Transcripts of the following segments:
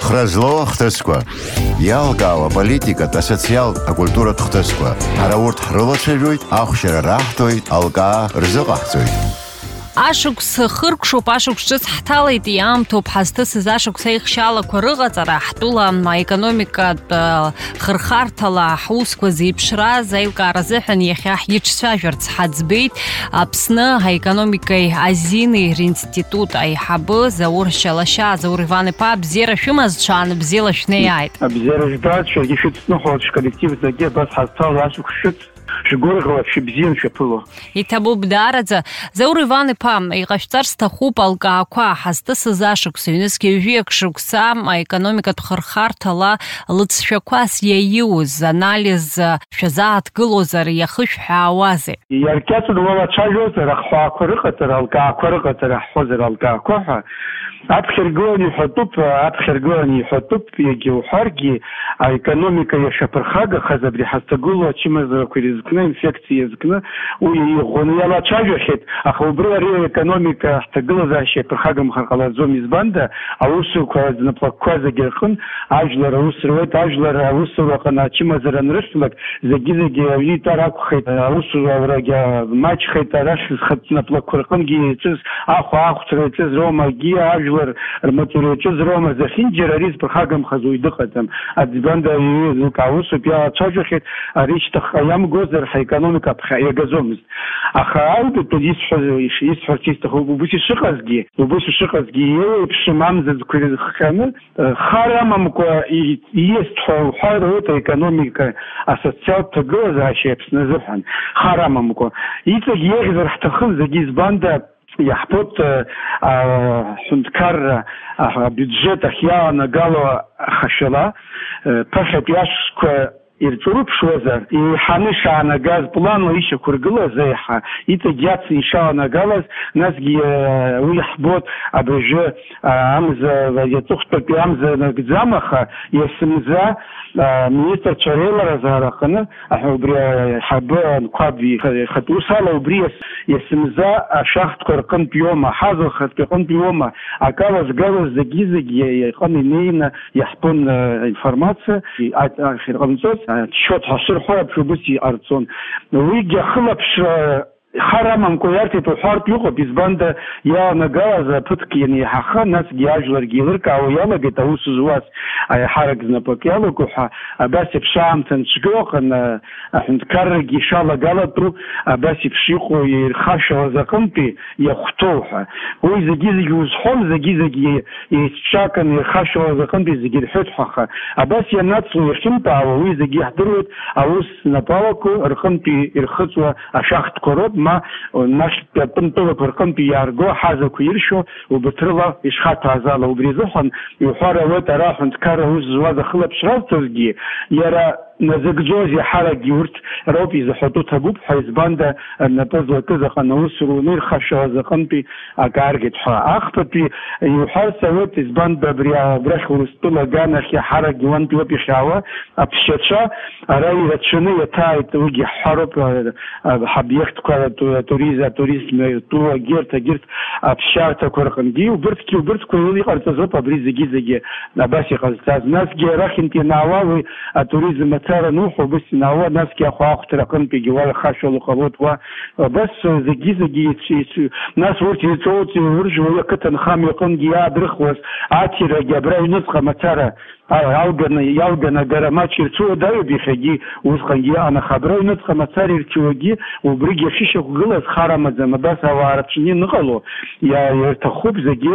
Хразло хтысква. Ялгава политика, социал, культура хтысква. Араурт хрылачевит, ахшер рахтоит, алга рзыгахтоит. Ашукс хыркшуп ашукс ҿыц ҳҭалеит иаамҭоуп ҳазҭысыз ашукс аихшьалақәа рыҟаҵара ҳтәыла аекономикатә хырхарҭала ҳусқәа зеиԥшраз аилкаара азыҳәан иахьа ҳиҿцәажәарц ҳаӡбеит Аԥсны аекономикеи азинеи ринститут аиҳабы Заур Шьалашьа. Заур Иван-иԥа, бзиара шәымазцәан, бзиала шәнеиааит. Бзиара жәбац, шәаргьы шәыцныҳәалт шәколлективӡагьы абас ҳазҭалаз ашукс шәыц шәгәырӷьауа шәыбзиан шәаԥыло. Иҭабуп даараӡа. Заур Иван-иԥа, иҟашәҵар сҭахуп алкаақәа ҳазҭысыз ашықәс, ҩнызқьи ҩажәиак шықәса аекономикатә хырхарҭала лыҵшәақәас иаиуз анализ шәазааҭгылозар иахышәҳәаауазеи? Иаркьаҿны уалацәажәозар ахҳәаақәа рыҟаҵара, алкаақәа рыҟаҵара ҳҳәозар алкаақәа ҳәа аԥхьаргыланы иҳәатәуп егьа уҳәаргьы аекономика иашаԥырхагахаз абри ҳазҭагылоу ачымазарақәа ирызкны инфекциа иазкны уи иӷәӷәаны иалацәажәахьеит, аха убри ари аекономика ҳҭагылазаашьа иаԥырхагамхар ҟалаӡом. Избанда аусурақәа зныплакқәа зегьы рҟын ажәлар аус руеит, ажәлар аусураҟны ачымазара анрыхьлак зегьы аҩны итәар акәхеит, аусурагьы маҷхеит, арахь знаплакқәа рҟынгьы иаҿыз ахәаахәҭра иаҿыз рома агьи ажәлар рмаҵура иаҿыз рома зехьынџьара ари зԥырхагамхаз уаҩ дыҟаӡам. Избанда аусуп иалацәажәахьеит, ари шьҭахьҟа иамгозар ҳаекономика иагаӡомызт. Аха аҩбатәи исҳәарц исҭаху убыс ишыҟазгьы еиԥшым амзаӡқәа ирызхҟьаны хар амамкәа ииасҭҳәа уҳәар ауеит аекономика асоциалтә ҭагылазаашьа Аԥсны азыҳәан. Хар амамкәа иҵегь еиӷьзар ҳҭахын зегьы. Избанда иаҳбоит аҳәынҭқарра абиуџьет ахь иаанагало ахашәала ԥыхьатәи ашқәа ирҿурыԥшуазар, еиҳаны ишаанагаз планла ишьақәыргылаз еиҳа иҵегь иацны ишаанагалаз, насгьы уи иаҳбоит абыржәы амза иаҵыхәтәатәи амза нагӡам, аха иасымза министрцәа реиларазаара аҟны убри аиҳабы анқәаб ихатә ус ала убри иасымза ашахтқәа рҟынтә иоума, аҳазылхатәи аҟынтә иоума акалазгалаз зегьы иҟны инеины иаҳбон информациа ахьырҟамҵоз отчет ҳашырҳәо убыс иҟарҵон. Уигьы ахылаԥшра хар амамкәа иарҭеит уҳәартә иҟоуп. Избанда иаанагалаз ԥыҭк ианеиҳаха, насгьы ажәларгьы еилыркаауа иалагеит аус зуаз аиҳарак знапык иалаго ҳәа. Абас еиԥш аамҭа нцәгьо аҟны аҳәынҭқаррагьы ишалагалатәу абас еиԥш иҟоу ирхашьалаз аҟынтәи иахәҭоу ҳәа. Уи зегьы узҳәом, зегьы еицҿаканы ирхашьалаз аҟынтәи зегьы ирҳәоит ҳәа, аха абас ианацло иахьынтәаауа уи зегьы иаҳдыруеит аус знапалақәа рҟынтәи ирхыҵуа ашахтқәа роуп, ма нашьтәи атәымтәылақәа рҟынтәи иаарго аҳазақәа иршьо убыҭрыла ишхаҭәааз ала. Убри азыҳәан иуҳәар ауеит ара аҳәынҭқарра аус зуаз ахылаԥшразҭазгьы иара назыгӡоз иаҳаракгьы урҭ роуп изаҳәатәу ҭабуп ҳәа. Избанда рнапы злакыз аҟны аусура уны ирхашьалаз аҟынтәи акааргеит ҳәа. Ахԥатәи иуҳәарц ауеит, избанда абрахь Урыстәыла аганахь иаҳаракгьы уантәи ауп ихьаауа аԥсшьацәа ара ирацәаны иаҭааит. Уигьы иаҳҳәароуп ҳобиектқәа атуризм иатәу агьырҭ аԥсшьарҭақәа рҟынгьы убырҭқәа иҟарҵаз ауп абри зегьы абас иҟазҵаз. Насгьы арахьынтә ианаауа уи атуризм ацара нухәо убыс инаауа, насгьы ахәаахәҭра аҟынтәигьы уа ихашәало ҟалоит уа. Абас зегьы нас урҭ иҵоуц иржәуа уи ақыҭанхамҩа аҟынгьы иаадрыхуаз аҭирагьы абра аҩныҵҟа мацара иалганы агара маҷ ирцәуадаҩуп иахьагьы усҟангьы иаан, аха абра аҩныҵҟа мацара ирчуагьы убригьы ахьышьақәгылаз хар амаӡам. Абас ауаа рацәаны ианыҟало ирҭахуп зегьы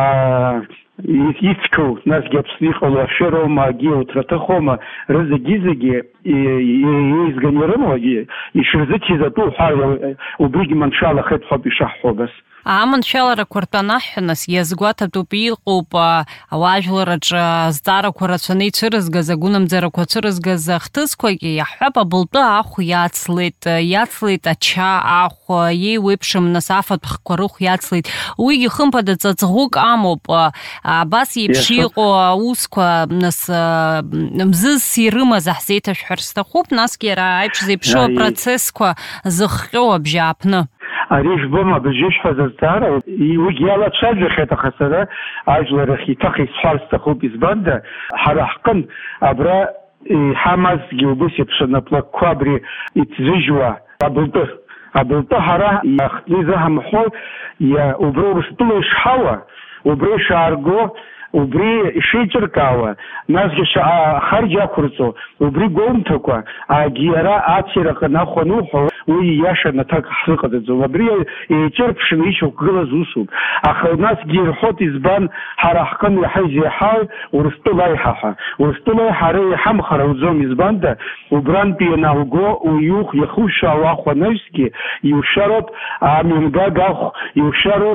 ицқьоу, насгьы Аԥсны иҟало ашәыроума агьи ауҭраҭыхоума рызегьы еизганы ирымоу ишырзыҭиз уҳәар убригьы маншәалахеит ҳәоуп ишаҳҳәо. Абас аманшәаларақәа ртәаны аҳәҳәанас иазгәаҭатәуп иҟоуп ауаажәлараҿы азҵаарақәа рацәаны ицәырызгаз, агәынамӡарақәа цәырызгаз хҭысқәагьы иаҳҳәап абылтәы ахә иацлеит ача ахә, иеиуеиԥшым нас афатәхқәа рыхә иацлеит. Уигьы хымԥада ҵаҵӷәык амоуп. Абас еиԥш иҟоу аусқәа нас мзызс ирымаз ҳзеиҭашәҳәар сҭахуп, насгьы иара аиԥш зеиԥшу апроцессқәа зыхҟьоу абжьааԥны. أريش بما بجيش حزتارا ويجيالا تشاجر خيطة خسرة عجل رخي تخي سحال استخوب إزباندا حرحقن أبرا حماس جيوبوسي بشنبلا كوابري اتزجوا أبلطه هرا يخليزها محول يا وبرو رستلو شحوا وبرو شارجو وبري شيجركاوا ناس خارجا كورسو وبري قومتكوا أجيرا أتيرك ناخنوه وياشا نتاك حقيقة ذو وبري يجربش نيشو قلة زوسوب أخو ناس جير حوت إزبان حرحقن يحيزي حال ورستلايحها ورستلايحها ري حمخر وزوم إزبان ده وبران بيناوغو ويوخ يخوشا واخو نفسكي يوشارب من غاغاخ يوشارب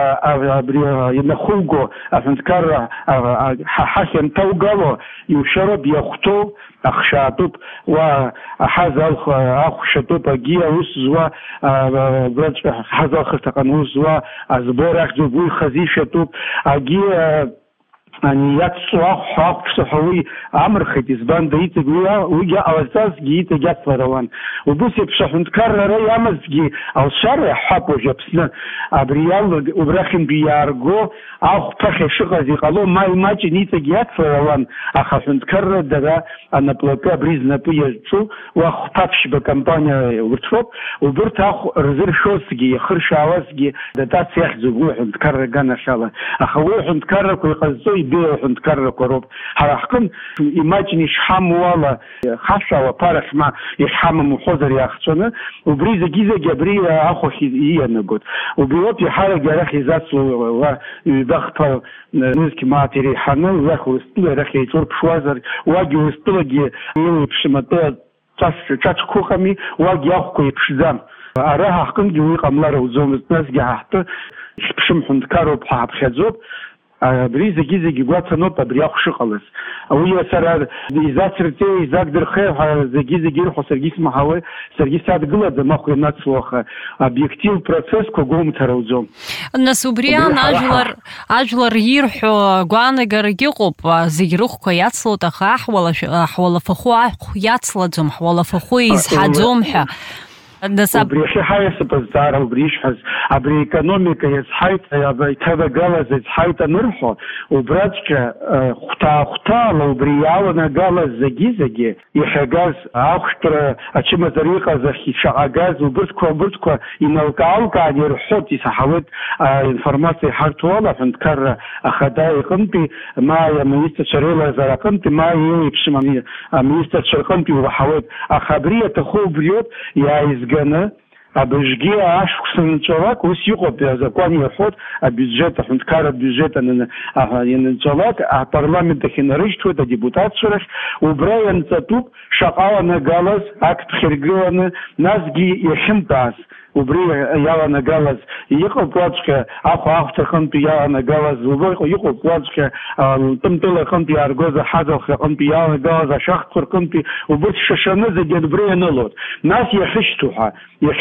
ينخوغو أفنتكار حاكم توقعوا يشرب يختو أخشاتوب وحزال أخشاتوب أجيا وسوا برج حزال خرطان وسوا أزبور أخذوا خزيشاتوب أجيا أني يتصوح حق صحوي عمر خديس بان ديت جوا ويجا أوزاز جيت جات فروان وبوسي بشحن تكرر يامز جي أو شرع حبو جبسنا أبريال وبرخن بيارجو أو بخ شغل زي قالوا ما جنيت جات فروان أخشن تكرر ده أنا بلوكا بريزنا بيجو وخطفش بكمبانيا ورتفوب وبرتاخ رزر شوسجي خرش عوزجي ده تسيح زبوح تكرر جانا شاله أخوي حنتكرر كل قصدي بيروح نتكرر كروب هرحكم إيماجني شحم ولا خشة وطارح ما يحمم وحضر ياخذونه وبريزة جيزة جبرية أخو هي نقول وبيوت يحرق جرخي ذات وضغط نزك ما تري حنا وياخذ استوى رخي يتورب شوازر واجي واستوى يبشمته تاش كوخمي واجي أخو يبشزام أراها حكم جوي قملار وزوم الناس جاهته بشم حنتكرر بحب خزوب بريزة جيزة جوات نوتا برياخ شقلس ويا سر إذا سرتي إذا قدر خير جيزة جيرخو سرجيس محاوي سرجيس هاد قلت ما خو ناتسوخ объектив процесс كوجوم تروزوم الناس بريان أجلر يرحو قوانا جرجيقوب زيروخ كياتسلو تخا حول فخو ياتسلزم حول فخو يزحدزمها وبريشي حاجة سبزدار وبريش حز أبري إقونوميكا يزحيت أبري تبا غاز يزحيت نرحو وبراتك خطا لو بريالنا غاز زجي يحجاز أخطر أشيما طريقة زخي شعاغاز وبرتكو ينالكالكا يرحوت يسحوت إنفورماسي حرتوالا فنتكر أخداي قنبي ما يميست شريلا زرا قنبي ما يبشمانية ميست شرقنبي وحوت أخبرية تخو بريوت يا جنا أبجي عشق سنتشارك وسيقط بزكواني يحط البيجات حنتكار البيجات أن ينتشارك البرلمان دخلنا رجت وده ديبوتات شرش وبراين تطوب شقاونا جالس أكت خرجونا نازجي يحمتاس وبري يانا جالس يقول بلاجك أخو تخنت يانا جالس وبري يقول بلاجك تمتلا خنت يارجوز حاجة خنت يانا جالس شخص خنت وبري ششنا زي بري نلوت ناس يخشتوها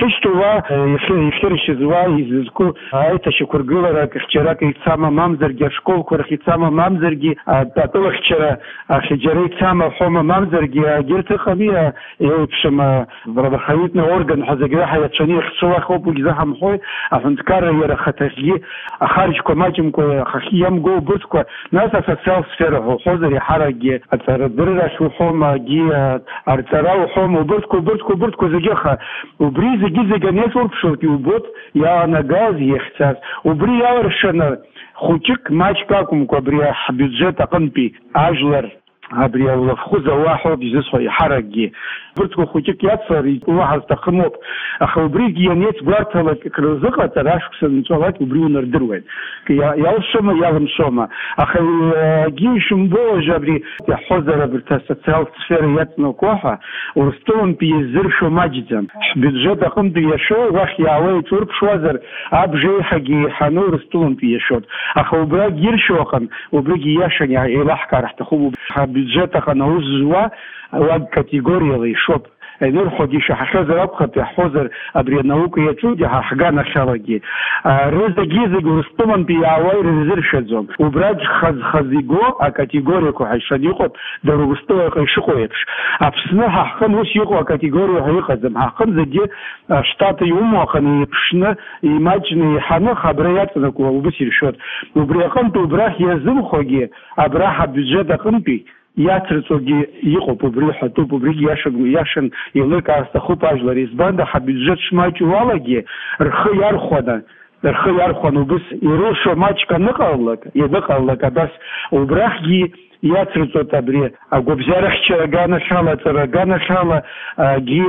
يخرش زوا يزكو هاي تشكر جلرا كشراك يتسامى مامزرجي شكول كور يتسامى مامزرجي تطلع خشرا خجري يتسامى حوم مامزرجي جرت خمية يوبشما برا خيطنا أورجن حزقي حياة شنيخ سوا خوب وجزاها محوي عشان تكرر يرختخي خارج كماجم كو خيام جو بسكو ناس أساسيال سفيره حضري حرجي أتردر شو حوم جي أرتراو حوم وبسكو زجخا وبريز جيزة جنيس وربشوتي وبوت يا نجاز يختاس وبري يارشنا خوتك ماش كاكم كبري بيدجت قنبي أجلر أبري الله خوزة واحد يزصي حرجي برتكو خوتك يتصر واحد تخموب أخو بريجي ينيت بارتلا كرزقة تراشك سنتوالك وبريو نردروين يا الشما يا الشما أخو جيش مبو جبري يحوزر برتاساتسال سفير يتنو كوحة ورستون بيزر شو ماجدم بيدجت قنبي يشو واخ يعوي تورب شوازر أبجي حقي حنو رستون بيشود أخو براج يرشوقن وبريجي ياشن يعني إلحكا رح تخوب بيدجت قنوز زوا واد كاتيجوريا شوب نرحدي شحخزر أبخط يحوزر أبري نوك يتودي حقانا خلاقي رزا جيزق ورستمن بيعوي رزر شزوم وبراج خزيقو كاتيجوريكو حيشانيقوت درو رستوى يشقو يبش أبسنا حقن وش يقوى كاتيجوريو هيقزم حقن زجي штаты يومو خن يبشنا يماجني حنا خبرياتنا كوا وبسير شوت وبريقن تبراه يزم خوجي أبراه بجد قنبي ياترتوجي يقو ببريحة تو ببريج ياشن يلك أستخوب أجلر إزباندا حبيجت شمايتي والاجي رخيار خودا رخيار خونو بس يروشو ماتشكا نقالك يدقالك بس وبراحجي ياترتو تبري أقوبزارخ شراغانا شالا تراغانا شالا جي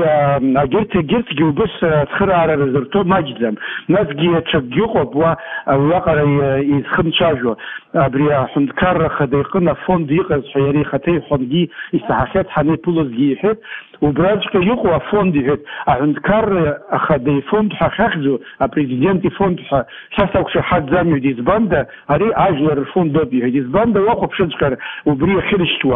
أجرت جي بس تخرار رزرتو ماجزم ناس جي تشجيقو بوا ويقر يسخن شاجو أبري حندكار خديقنا فون ديقز حياري خطي حندي استحاكات حني بولوس جي حد وبراجك يقوى فون دي حندكار خدي فون حخزو أبريزيدنتي فون حساوكش حد زاميو دي زباندا أري أجلر فون دوبي دي زباندا واقو بشنشكر وبري خيرشتوا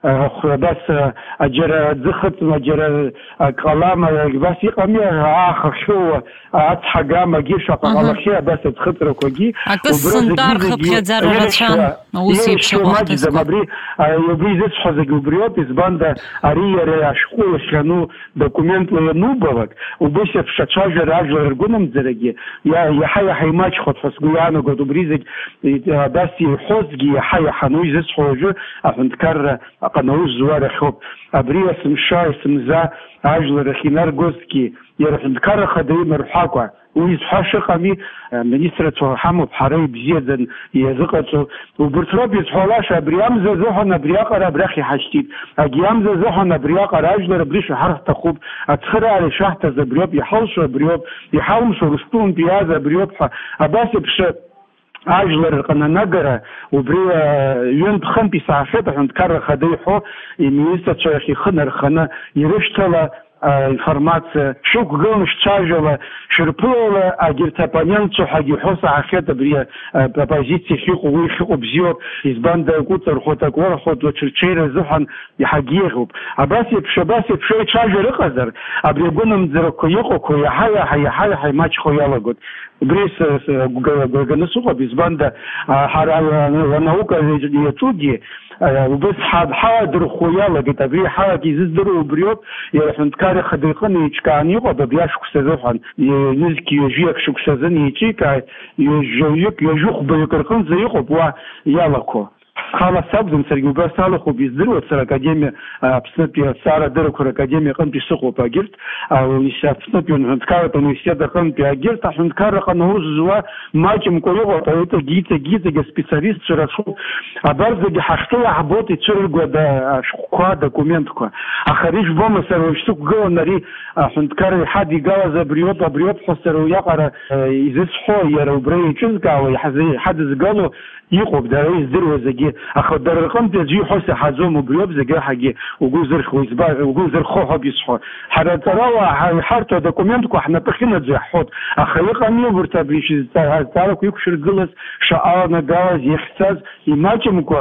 بس أجر زخت أجر كلام بس يقامي آخر شو أتحقق ما جيش على خير بس تخطر كوجي وبرز دار خير رشان وسيب شو ماجد ما بري يبري زش حزق وبريوت إزباندا أريه رشقو شنو دокумент لنوبوك وبس في شاشة راجل رجونم زرقي يا حي ماتش خد فسقيانو قد وبريزك بس يحوزقي حي حنوي زش حوجو أفنتكر قنوش زوار خوب أبريا سمشاي سمزا عجل رخينار جوزكي يرح نكرر خديم رحاكوا ويزحاش قامي منيستر حمو بحري بزيادن يزقته وبرتراب يزحولاش أبريام زوحنا برياقة برخي حشتيت أجيام زوحنا برياقة راجل بريش حرف تخوب أتخرى على شحتة زبريوب يحوش بريوب يحاومش رستون بيازا بريوب أباسي بش أجلر قنا نجرة وبري يوم بخم بساعات عند كار خديحه المينستر شيخ خنر خنا يرشتلا информация شو قلنا شتاجلا شربولا أجرت بانيانتو حاجي حوسا عخيت بريا بابازيتي خيق ويخيق بزيور إزبان دا قطر خوتك ورا خوت وتشير زحن يحجيهم أباسي بشباسي بشوي تشاجر قدر أبري قلنا مزركو يقو كوي حيا ماتش خويا قد بريس قنصوقة بإزبان دا حرا نوكا يتوجي وبس حاضر خويا لقيت أبري حاجي زدرو بريوب يرحمت كاري خديقني يشكاني قد بياش كسزوحن يزكي يجيك شو كسزن يجيك يجوك يجوخ بيكرقن زيقو بوا يالكو خلاص سبزم سرقو بسالو خو بيزدرو سر أكاديمية بسنبي سارة دركو أكاديمية قم بيسقو باجرت أو يسا بسنبي هندكارة نوسيادة قم باجرت هندكارة قنوز زوا ماجم كويوغو طويتا جيتا سبيساليست شرشو أبرزة حشتوى عبوتي تشرقو دا شخوا دокументكو أخريش بوما سروشتوك قوة ناري هندكارة حادي قاوة بريوب حسرو يقرا يزيس حو يرو بري چنكاوة حدث قالو يقوب داري يزدرو زجي أخذ درقم تجي حس حزوم وبيوب زجي حاجي وجوزر خويزبا وجوزر خوها بيصحى حتى تراوى حارته دокументكو إحنا تخينا زحوت أخلق أمي برتبريش تعرف يكشر جلس شعارنا جاز يحساس يماجمكو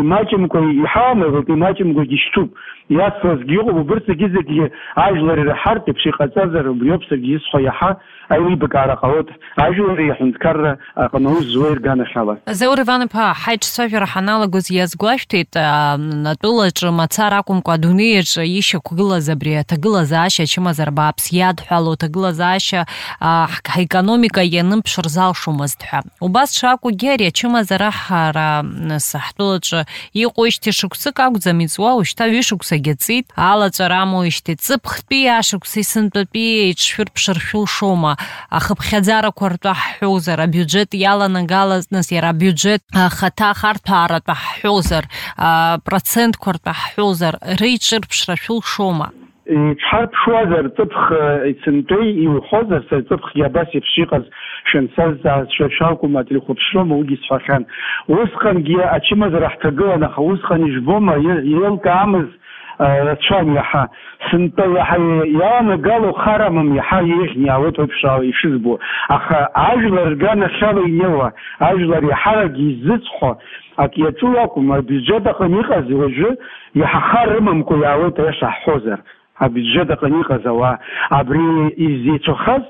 يحامل يماجمكو يشتوب ياسوس جيو وبرت جزء عجلر حارته بشي قزازر وبيوب زجي يصحى يحا أي بقارة قوت عجلر يحنتكر قنوز زوير جانا شالا زور Иван-иԥа, ҳаиҿцәажәара ҳаналагоз иазгәашәҭеит атәылаҿы мацара акәымкәа адунеиаҿы ишьақәгылаз абри аҭагылазаашьа ачымазара бааԥс иадҳәало аҭагылазаашьа ҳекономика ианымԥшыр залшомызт ҳәа. Убас шакәгьы ари ачымазара ҳара ҳтәылаҿы иҟоуижьҭеи шықәсык акәӡам иҵуа, уажәшьҭа ҩышықәсагьы ҵит, алаҵәара амоуижьҭеи ҵыԥхтәи ашықәси сынтәатәи иҽшәырԥшыршәы лшома, ахыԥхьаӡарақәа ртәы ҳҳәозар, абиуџьет иаланагалаз нас иара абиуџьет خطا خارطارة بحوزر процент كورت بحوزر ريتشر بشرفيل شوما حرب شوازر طبخ سنتي يحوزر طبخ ياباسي بشيقز شنساز شاوكو ما تلخو بشلوم وجي صفخان وسخن جيا اتشمز راح تقول انا وسخن يجبوما يلقى عمز تشان يحا سنتي يحا يانا قالوا خرمم يحا يغني اوتو بشاو يشزبو اخا عجلر قانا شالو ينوى عجلر يحرق يزيصحو اكيتو ياكو ما بيجادا خميقة زوجه يحا خرمم كو ياوتو يشا حوزر абюджет аҟны ауаа абри изеицәахаз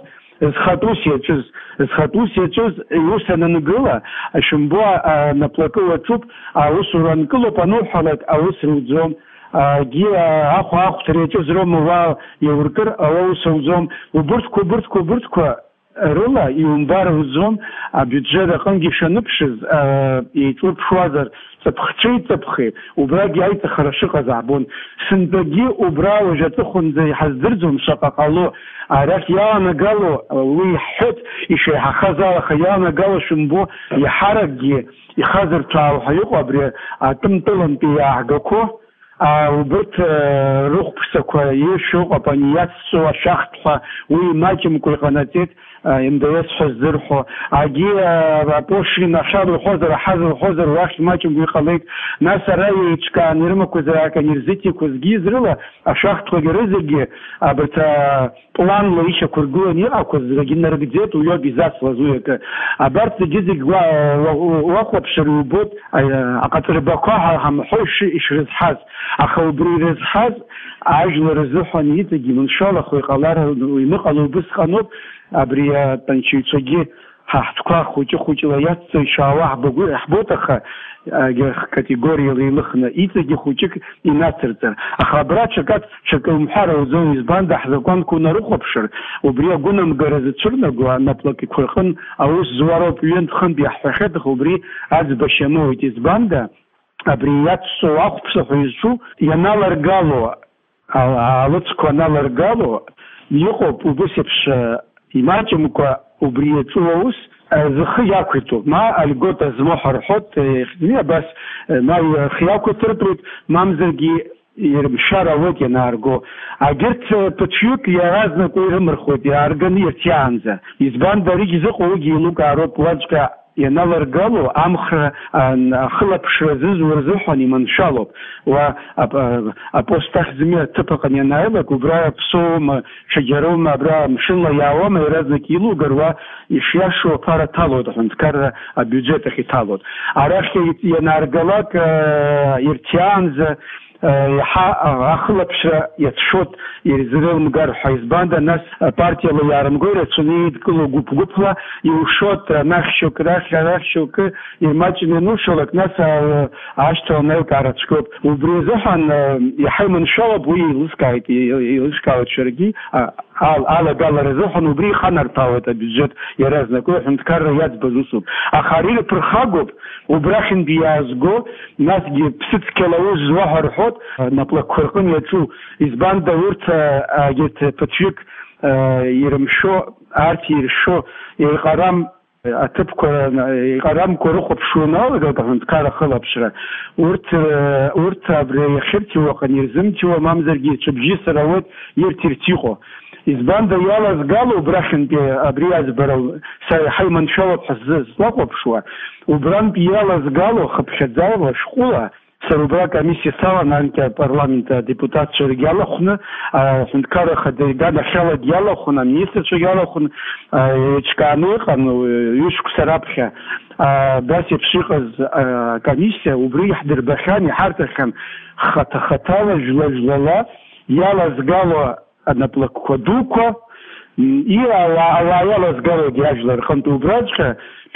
зхатәус иаҿыз ус ананыгыла ашәымбо наплагы уаҿуп аусура анкылоуп ануҳәалак аус руӡом ги ахәаахәҭара иаҿыз роума уа иауркыр аус ауӡом убырҭқәа рыла иумбар руӡом абюджет аҟынгьы ишаныԥшыз еиҵурԥшуазар ҵыԥхцәеи убрагьы аиҵахара шыҟаз аабон сынтәагьы убра уажә аҵыхәанӡа иҳаздырӡом шаҟа ҟало арахь иаанагало уи иҳҳәоит ишеиҳахаз ала аха иаанагало шәымбо иаҳаракгьы ихазырҭәаау ҳәа иҟоу абри атымтылантәи иаагақәо убырҭ рыхәԥсақәа иршәоуп апани иацҵо ашахтҳәа уи маҷымкәа иҟанаҵеит МДС ҳәа ззырҳәо агьи апошин ахьарухозар аҳазырхозар уахь маҷымкәа иҟалеит нас ара еиҿкаан ирымақәазар аконерзитикқәа зрыла ашахтқәагьы рызегьы абарҭ планла ишьақәыргыланы иҟақәаз зегьы нарыгӡеит уиоуп изацлаз уи акы абарҭ зегьы уахәаԥшыр иубоит аҟаҵарбақәа ҳамҳәо ишрызҳаз аха убри ирызҳаз ажәлар рзыҳәан иҵегьы иманшәалахо иҟалар иныҟало убысҟаноуп абри атанчыҩцәагьы ҳаҳҭқәа хәыҷы-хәыҷла иацҵо ишаауа ҳбоит аха категориала илыхны иҵегьы хәыҷык инацырҵар аха абра ҽакы умҳәар ауӡом избанда ҳзакәанқәа унарыхәаԥшыр убри агәынамгара зыцәырнаго анаплакқәа рҟын аус зуароуп ҩынтә-хынтә иаҳҳәахьеит аха убри аӡбашьа амоуит избанда абри иацҵо ахәԥсаҳәа изҿу ианаларгало алыцқәа аналаргало иҟоуп убыс еиԥш имаҷымкәа убри иаҿу аус зхы иақәиҭуп ма альгота змоу ҳарҳәоит абас ма ихы иақәиҭыртәуеит мамзаргьы ирымшар ауеит ианаарго агьырҭ ԥыҭҩык иаразнак ирымырхуеит иаарганы ирҭиаанӡа избанда аригьы зыҟоу уигьы еилукаароуп уаҵәҟьа ианаларгало амхра ахылаԥшра зызуа рзыҳәан иманшәалоуп уа апост ахьӡми аҭыԥ аҟны ианааилак убра ԥсоума ҽаџьарума абра мшынла иаауама иаразнак илугар уа ишиашоу аԥара ҭалоит аҳәынҭқарра абиуџьет ахь иҭалоит арахь ианааргалак ирҭиаанӡа иаҳа ахылаԥшра иацәшәоит ирзырылмгар ҳәа избанда нас партиала иаарымго ирацәаны еидкыло гәыԥ-гәыԥла иушоит анахь шьоукы арахь шьоукы ирмаҷны ианушалак нас ашьҭаланы аилкаара цәгьоуп убри азыҳәан иаҳа иманшәалоуп уи еилыскаауеит шәаргьы алагалара азыҳәан убри иханарҭәаауеит абиуџьет иаразнак уи аҳәынҭқарра иаӡбаз усуп аха ари рԥырхагоуп убрахьынтәи иаазго насгьы ԥсыцқьала аус зуа ҳәа рҳәоит наплакқәа рҟны иаҿу избанда урҭ агьырҭ ԥыҭҩык ирымшәо арҭ иршәо еиҟарам аҭыԥқәа еиҟарамкәа рыхәаԥшуа иналагалт аҳәынҭқарра ахылаԥшра урҭ абри иахьырҭиуа аҟны ирзымҭиуа мамзаргьы ҽыбжьысыр ауеит ирҭирц иҟоу избанда иалазгало убрахьынтәи абри аӡбара са иаҳа иманшәалоуп ҳәа слахәаԥшуа убрантәи иалазгало хыԥхьаӡала шәҟәыла сара убра комиссиа салан анкьа апарламент адепутатцәа иалахәны аҳәынҭқарра ахадырган ахьалагьы иалахәын аминистрцәагьы иалахәын еиҿкааны иҟан ҩышықәса раԥхьа абас еиԥш иҟаз акомиссиа убри иаҳдырбахьан иҳарҭахьан хата-хатала жәла-жәлала иалазгало анаплакқәа дуқәа ауаа иалазгалогьы ажәлар рҟынтә убраҵәҟьа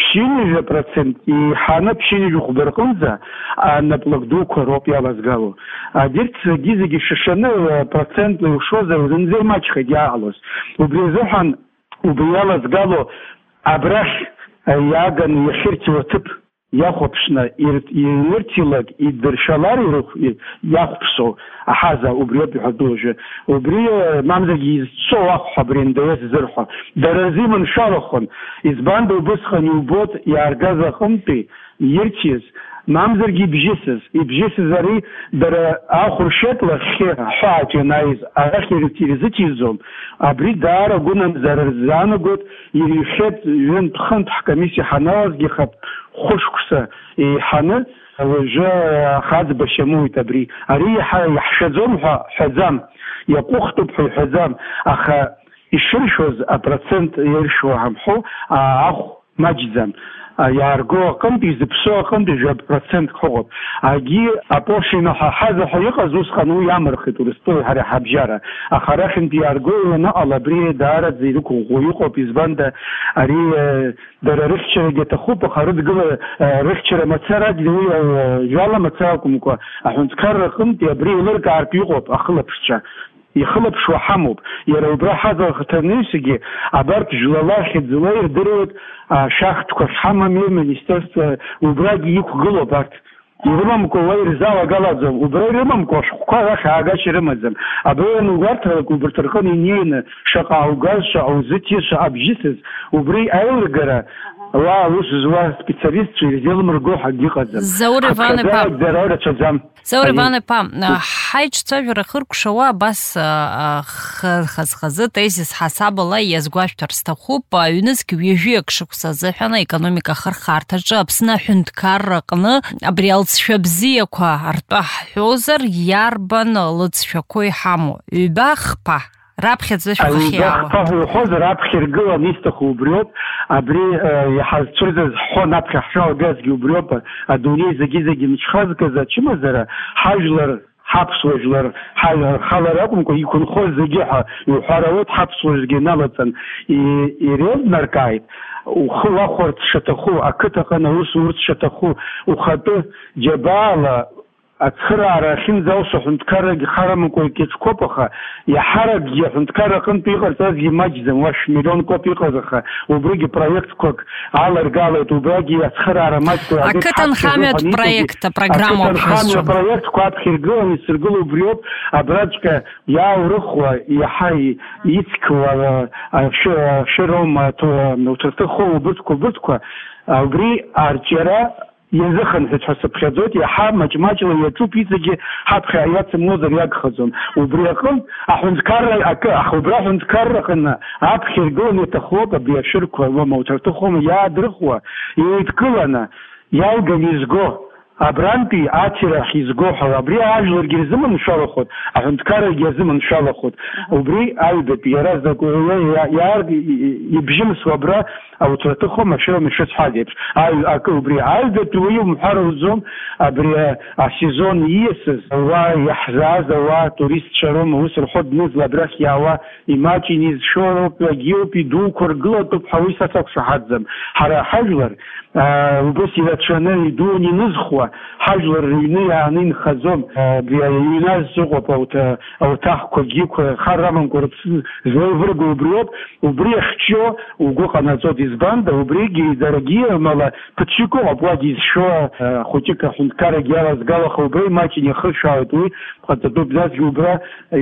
50% иҳаны 50% рҟынӡа анаплак дуқәа роуп иалазгало агьырҭ зегьы шашаны процентла иушозар зынӡа имаҷхеит иааҟалоз убри азыҳәан убри иалазгало абрахь иааганы иахьырҭиуа аҭыԥ иахәаԥшны инырҭилак идыршалар иахәԥсоу аҳаза убри ауп иҳәатәу уажәы убри мамзаргьы изцоу ахәҳәа абри НДС зырҳәо дара рзы иманшәалахәын избанда убысҟан иубот иааргаз аҟынтәи ирҭиз мамзаргьы ибжьысыз ари дара ахәыршьеҭла ҳәааҿ ианааиз арахь ирзыҭиӡом абри даара гәынамзара рзаанагоит ирҩхьеит ҩынтә-хынтә ҳкомиссиа ҳаналазгьы хәышықәса еиҳаны уажәы аӡбашьа амоуит абри ари иаҳшәаӡом ҳәа ҳәаӡам иаҟәыхтәуп ҳәа иҳәаӡам аха ишыршәоз апроцент иршәуа ҳамҳәо ахә маҷӡам يارجو قم بيزبسو قم بجاب процент خود اگي اپوشينه حاجه حقيقه زوس قانو يامر خطورستو هر حبجاره اخرخن بيارجو نه على بري دار زيدكو غويقو بيزبند اري دررخچه گته خوب خرد گل رخچه متصرا دي جالا متصاكم كو احنتكر قم بري لر كاربيقو اخلبشچا يخلب شو حموب يروبرا هذا خطرنيسجي عبارت جلالة خدزوير دروت شاخت كحمة من استرس وبراجي يكو قلو بارت يرمم كو وير زاوا غلازم وبريرمم كو شقا خاغا شرمزم ابين وغارت وبرترخني نين شقا وغاش او زتيش ابجيسز وبري ايرغرا وا وش زوا специалист через مرغو حقيقه زور Иван Пам حاج цовер خرق شوا بس خزخزه تيزис حسابلا язгваштар стахуп юнеск вижек шуксазахана экономика хархартажа псна хунткарракны абриалцшабзиеква артва хозер ярбан лыцшакой хаму убахпа رابخت زش خياوه خذ رابخير قوة نيستخو بريوب أبري يحزتشرز حو نابخ حشاو غازجي بريوب الدنيا زجي مش خاز كذا شما زرا حاجلر حبس وجلر خالركم كو يكون خوز زجيها يحاروت حبس وجي نالتن يريد مركايت وخوا خورت شتخو أكتقنا وسورت شتخو وخطه جبال أتخرع رخين زوجة حنتكرر خرم كوي كتكوبخة يحرق حنتكرر قنت يقر تازي مجزم واش مليون كوب يقرخة وبرجي بروجكت كوك على رجالة وبرجي أتخرع مجزم أكتن خامت بروجكت программу أكتن بروجكت كوات خيرجون يسرقلوا بريوب أبراجك يا ورخوة يحي يتكوا شروم وترتخو وبرتكو أبري أرجرا يزخن هتحسب خدوت يا حاب مجماجل يتو بيزجي حاب خيات موزر ياخذون وبريقم احنكر اخبر احنكر ان اب خيرجون يتخوب بيشرك وموترتخم يا درخوا يتكلنا يا جميزغو أبرانتي أتيرا خيزغو حوابري أجلر جزمن شالخود أحنكر جزمن شالخود وبري أيبت يراز دكوا يا يبجم سوبرا أو ترتخو مشروع مش حاجة أكو بري أيبت ويوم محرزهم أبري السيزون يسس ويحزاز وتوريست شروم وصل خد نزل برخ ياوا إماكي نيز شورو بيجيو بيدو كرجلو بحويسة تقص حزم حرا حجلر وبس إذا تشانل يدوني نزخوا حجلر ريني عنين خزم بيناز سوق أو تحكو جيكو خرمن كوربس زي فرقو بريوب وبريخ شو وجوك أنا زود إزباندا وبريجي درجية مالا بتشيكو أبوادي شو خوتك حنكار جالس قالخ وبري ماكي نخشاوتوي قد تدوب ذات جوبرا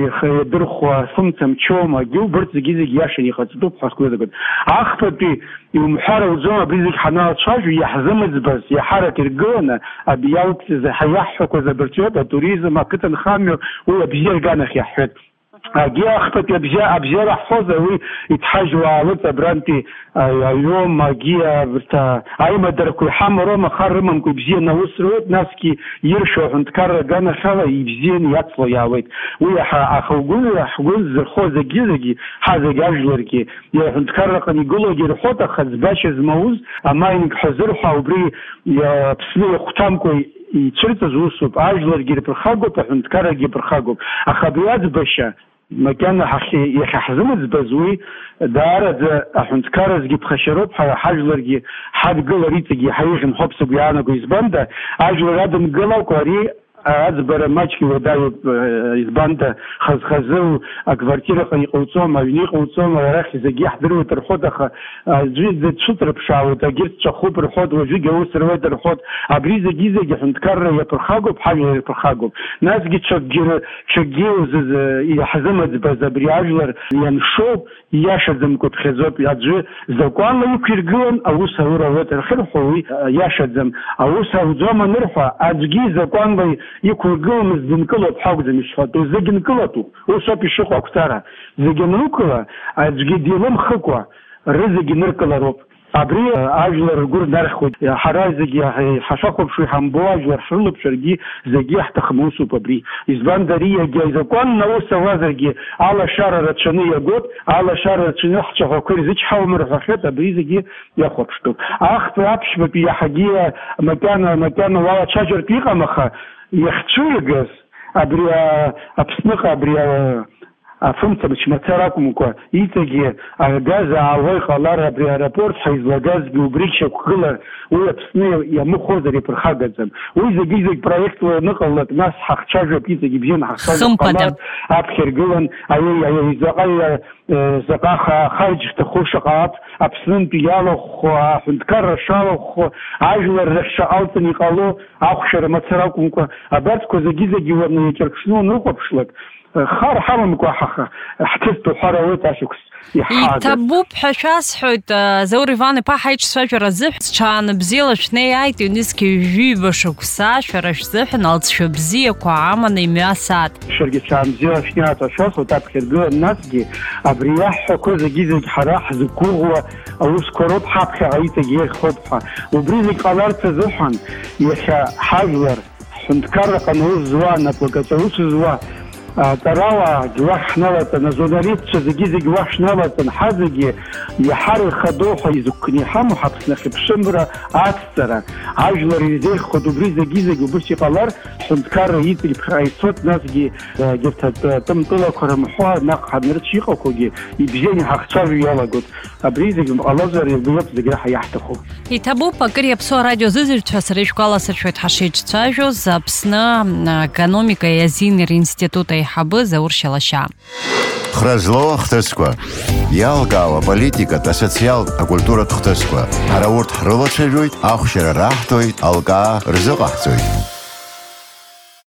يدرخوا ثمتم تشوما جو برت زجيزي ياشني قد تدوب حسكو ذا قد أخطبي يوم حارة وزوما بريزك حنات شاجو يحزمت بس يحرك الجونا أبيالك زي حيحك وزبرتيوت توريزم أكتن خاميو ويبزير جانخ يحفظ أجي أخطط أبزير أحفظه وي يتحجوا على برانتي يوم أجي برتا أي مدرك الحمر ما خرمم كبزين وسروت ناسكي يرشوا هنتكرر جانا خلا يبزين يطلع ياويت ويا أخوجول زرخوز جيزجي هذا جاجلركي يا هنتكرر قني يقولوا جرحوت خزباش زموز أما إنك حزرها وبري يا بسلي ختامكوي يتشرت زوسوب أجلر جير برخاجو تحنتكرر جير برخاجو أخبيات بشة مكان حخي يحزم الزبزوي دار أحنتكرز جيب خشروب حاجلر جي حد قلريت جي حيخن حبس بيانا قيزباندا أجلر هذا قلو قري أزبر ماچكي ودايو إزباندا خزخزو أكفارتيرا خني قوتهم أبني قوتهم ورخي زجي حضروا ترخودا جيد شطر بشاو تجيت شخوب رخود وجي جو سرويد رخود أبريز جيزة حنتكرر يبرخاقو بحاجة يبرخاقو ناس جيت شجيو يحزمت بزبري أجلر ينشوب ياشدم كنت خزوب يجي زوقان لا يكيرجون أو سهورة وترخير حوي ياشدم أو سهوزوما نرفع أجي زوقان يكورجون زنكلو بحاجة مش فاتو زجنكلو وصابي شقة كتارة زجنوكلا أجي ديلهم خقوة رزق نركلا روب абри ажәлар ргәы рнархуеит ҳара зегьы ҳашахәаԥшуа иҳамбо ажәлар ҳрылаԥшыргьы зегьы иаҳҭахым усуп абри избанзар иагьа изакәанны аус ауазаргьы алашара рацәаны иагоит алашара рацәаны ҳцәаҳәақәа ирзычҳауам рҳәахьеит абри зегьы иахәаԥштәуп ахԥа аԥшьбатәи иаҳагьы макьана уалацәажәартә иҟам аха иахьцәыргаз абри Аԥсныҟа абри афымцамч мацара акәымкәа иҵегьы агаз аауа иҟалар абри аэропорт ҳаизлагазгьы убри шьақәгылар уи Аԥсны иамыхәозар иԥырхагаӡам уи зегьы проектла аныҟалак нас ҳахцәажәап иҵегьы бзианы ҳахцәажәап аԥхьа иргылан заҟа хаџь шҭаху шаҟа Аԥснынтәи иалахәхо аҳәынҭқарра шалахәхо ажәлар рахь шаҟа иҟало ахәшьара мацара акәымкәа абарҭқәа зегьы уарны иаҿырԥшны унрыхәаԥшлак хар ҳамамкәа ҳҭыҵтә уҳәар ауеит ашықәс иҭабуп ҳәа шәасҳәоит Заур Иван-иԥа ҳаиҿцәажәара азыҳәан ҽааны бзиала шәнеиааит ҩнызқьи ҩба шықәса шәара шәзыҳәан алҵшәа бзиақәа аманы имҩасаат шәаргьы ҽааны бзиала шәнеиааит ҳәа шәасҳәоит аԥхьа иргылан насгьы абри иаҳҳәақәо зегьы ҳара ҳзықәгәыӷуа аусқәа роуп ҳаԥхьаҟа иҵегьы иахьхоит ҳәа убри зегь ҟаларц азыҳәан иахьа ҳажәлар ҳҳәынҭқарраҟны аус зуа наплагаҿы аус зуа Тарауа уахь ҳналаҵан азонаритцәа зегьы уахь шналаҵан ҳазегьы иаҳар ихадоу ҳәа изықәкны иҳамоу ҳаԥсны хьыԥшымра ацҵара ажәлар ирзеиӷьхоит убри зегьы убыс иҟалар ҳҳәынҭқарра иҵегь ԥхьаҟа ицоит насгьы егьырҭ атымтылақәа рымҳәо наҟ ҳанырцә иҟақәогьы ибзианы иҳахцәажәо иалагоит абри зегьы ҟалозар иргылоуп зегьы раҳ иаҳҭаху иҭабуп акыр иаԥсоу арадиозызҩырҭцәа сара ишәгәаласыршәоит ҳашеиҿцәажәоз Аԥсны аекономикаи азинер институт аиҳабы Заур Шьалашьа. Хразло хҭысқәа, иалгаауа политикатә асоциалтә акультуратә хҭысқәа. Ҳара урҭ ҳрылацәажәоит, ахәшьара раҳҭоит, алкаа рзыҟаҳҵоит.